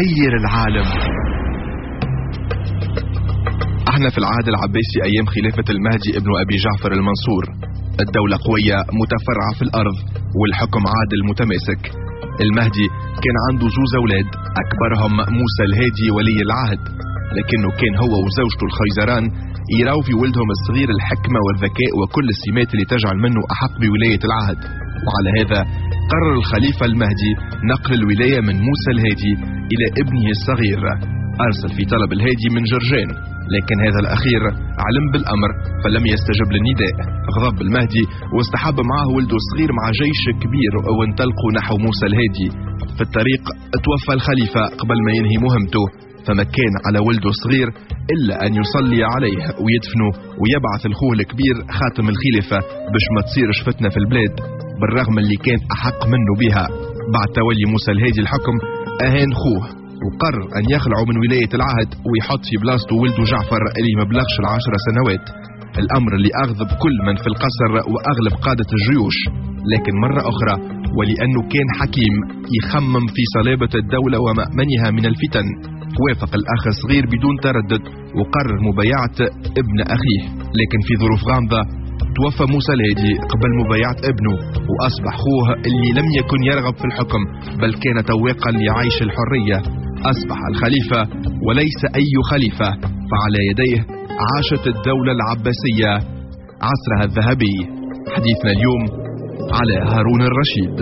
غير العالم. احنا في العهد العباسي ايام خلافة المهدي ابن ابي جعفر المنصور. الدولة قوية متفرعة في الارض والحكم عادل متماسك. المهدي كان عنده زوز اولاد، اكبرهم موسى الهادي ولي العهد، لكنه كان هو وزوجته الخيزران يراو في ولدهم الصغير الحكمة والذكاء وكل السمات اللي تجعل منه احق بولاية العهد. وعلى هذا قرر الخليفة المهدي نقل الولاية من موسى الهادي الى ابنه الصغير. ارسل في طلب الهادي من جرجان، لكن هذا الأخير علم بالأمر فلم يستجب للنداء. غضب المهدي واستحب معه ولده الصغير مع جيش كبير وانطلقوا نحو موسى الهادي. في الطريق توفى الخليفة قبل ما ينهي مهمته، فما كان على ولده الصغير إلا أن يصلي عليه ويدفنه ويبعث الخوه الكبير خاتم الخلافة باش ما تصيرش فتنة في البلاد، بالرغم اللي كان أحق منه بها. بعد تولي موسى الهادي الحكم أهان خوه وقرر أن يخلعوا من ولاية العهد ويحط في بلاصته ولده جعفر اللي ما بلغش 10 سنوات. الأمر اللي أغضب كل من في القصر وأغلب قادة الجيوش، لكن مرة أخرى ولأنه كان حكيم يخمم في صلابة الدولة ومأمنها من الفتن، وافق الأخ الصغير بدون تردد وقرر مبايعة ابن أخيه. لكن في ظروف غامضة توفى موسى الهادي قبل مبايعة ابنه، وأصبح خوه اللي لم يكن يرغب في الحكم بل كان تواقا لعيش الحرية أصبح الخليفة وليس أي خليفة، فعلى يديه عاشت الدولة العباسية عصرها الذهبي. حديثنا اليوم على هارون الرشيد.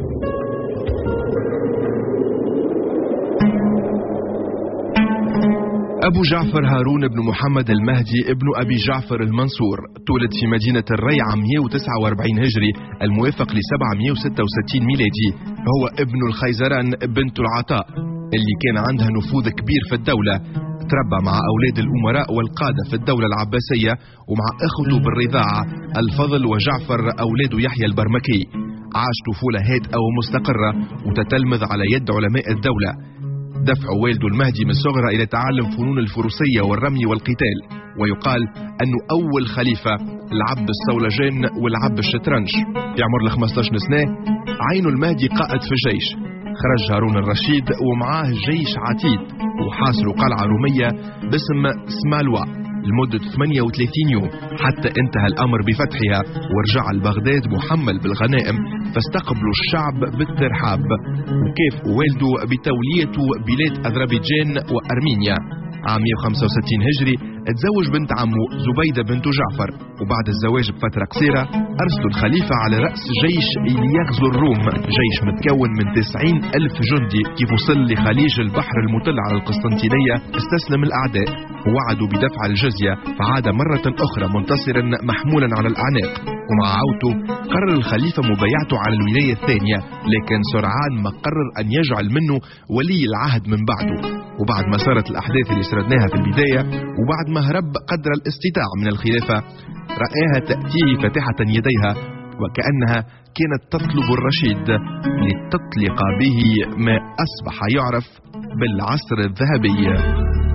أبو جعفر هارون بن محمد المهدي ابن أبي جعفر المنصور تولد في مدينة الري عام 149 هجري الموافق ل 766 ميلادي. هو ابن الخيزران بنت العطاء اللي كان عندها نفوذ كبير في الدولة. تربى مع أولاد الأمراء والقادة في الدولة العباسية ومع أخته بالرضاعة الفضل وجعفر أولاد يحيى البرمكي. عاش طفولة هادئة ومستقرة وتتلمذ على يد علماء الدولة. دفع والده المهدي من صغره إلى تعلم فنون الفروسية والرمي والقتال، ويقال أنه أول خليفة لعب الصولجان ولعب الشطرنج. في عمر 15 سنة عين المهدي قائد في الجيش. خرج هارون الرشيد ومعاه جيش عتيد وحاصروا قلعة رومية باسم سمالوا لمدة 38 يوم حتى انتهى الأمر بفتحها، ورجع لبغداد محمل بالغنائم، فاستقبلوا الشعب بالترحاب وكافئوا والده بتوليته بلاد أذربيجان وأرمينيا. عام 165 هجري اتزوج بنت عمه زبيدة بنت جعفر، وبعد الزواج بفترة قصيرة أرسلوا الخليفة على رأس جيش ليغزو الروم، جيش متكون من 90,000 جندي. كيف وصل لخليج البحر المطل على القسطنطينية استسلم الأعداء ووعدوا بدفع الجزية، فعاد مرة أخرى منتصرا محمولا على الأعناق. ومع عودته قرر الخليفة مبايعته على الولاية الثانية، لكن سرعان ما قرر أن يجعل منه ولي العهد من بعده. وبعد ما صارت الأحداث اللي سردناها في البداية وبعد ما هرب قدر الاستطاع من الخلافة، رآها تأتيه فاتحة يديها وكأنها كانت تطلب الرشيد لتطلق به ما أصبح يعرف بالعصر الذهبي.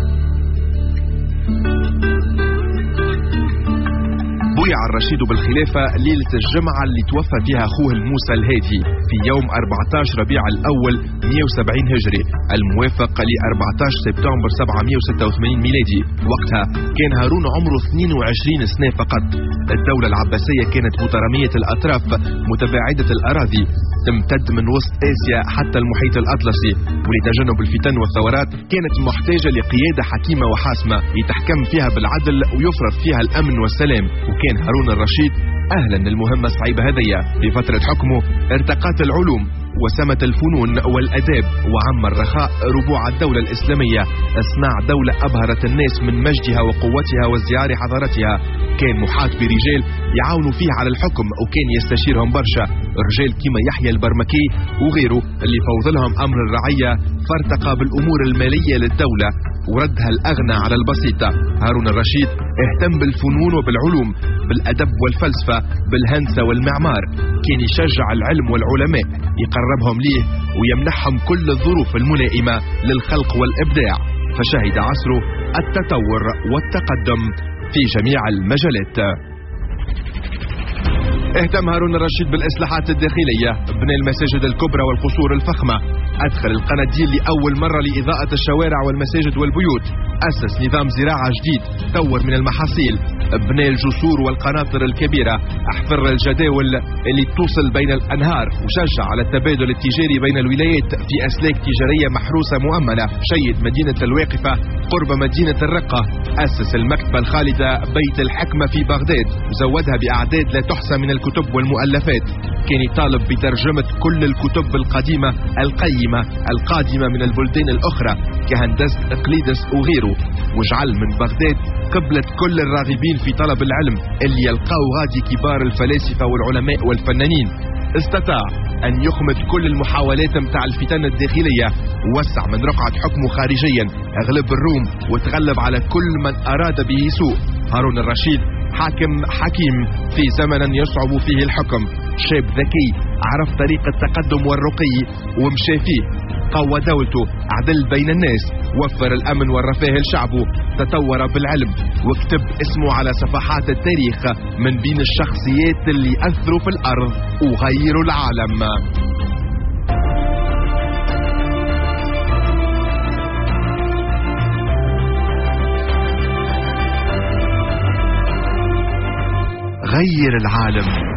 بويع الرشيد بالخلافة ليلة الجمعة اللي توفى فيها أخوه الموسى الهادي في يوم 14 ربيع الأول 170 هجري الموافق ل 14 سبتمبر 786 ميلادي. وقتها كان هارون عمره 22 سنة فقط. الدولة العباسية كانت مترامية الأطراف متباعدة الأراضي، تمتد من وسط آسيا حتى المحيط الأطلسي، ولتجنب الفتن والثورات كانت محتاجة لقيادة حكيمة وحاسمة يتحكم فيها بالعدل ويفرض فيها الأمن والسلام. وكان هارون الرشيد أهلا للمهمة الصعيبة هذية. في فترة حكمه ارتقت العلوم وسمت الفنون والأداب وعم الرخاء ربوع الدولة الإسلامية، اصنع دولة أبهرت الناس من مجدها وقوتها وازدهار حضارتها. كان محاط برجال يعاونوا فيه على الحكم وكان يستشيرهم برشا، رجال كما يحيى البرمكي وغيره اللي فوض لهم أمر الرعية، فارتقى بالأمور المالية للدولة وردها الأغنى على البسيطة. هارون الرشيد اهتم بالفنون وبالعلوم، بالأدب والفلسفة، بالهندسة والمعمار. كان يشجع العلم والعلماء، يقربهم ليه ويمنحهم كل الظروف الملائمة للخلق والإبداع، فشهد عصره التطور والتقدم في جميع المجالات. اهتم هارون الرشيد بالإصلاحات الداخلية، بنى المساجد الكبرى والقصور الفخمة، أدخل القناديل لأول مرة لإضاءة الشوارع والمساجد والبيوت، أسس نظام زراعة جديد، طور من المحاصيل، بنى الجسور والقناطر الكبيرة، احفر الجداول اللي توصل بين الأنهار، وشجع على التبادل التجاري بين الولايات في أسلاك تجارية محروسة مؤمنة، شيد مدينة الواقفة قرب مدينة الرقة، أسس المكتبة الخالدة بيت الحكمة في بغداد، وزودها بأعداد لا تحصى من الكتب والمؤلفات. كان يطالب بترجمة كل الكتب القديمة القيمة القادمة من البلدان الأخرى كهندسة إقليدس وغيره، وجعل من بغداد قبلة كل الراغبين في طلب العلم اللي يلقاو غادي كبار الفلاسفة والعلماء والفنانين. استطاع أن يخمد كل المحاولات متاع الفتن الداخلية، ووسع من رقعة حكمه خارجيا، أغلب الروم وتغلب على كل من أراد به سوء. هارون الرشيد حاكم حكيم في زمن يصعب فيه الحكم، شاب ذكي عرف طريق التقدم والرقي ومشى فيه، قوى دولته، عدل بين الناس، وفر الأمن والرفاه لشعبه، تطور بالعلم واكتب اسمه على صفحات التاريخ من بين الشخصيات اللي أثروا في الأرض وغيروا العالم. غير العالم.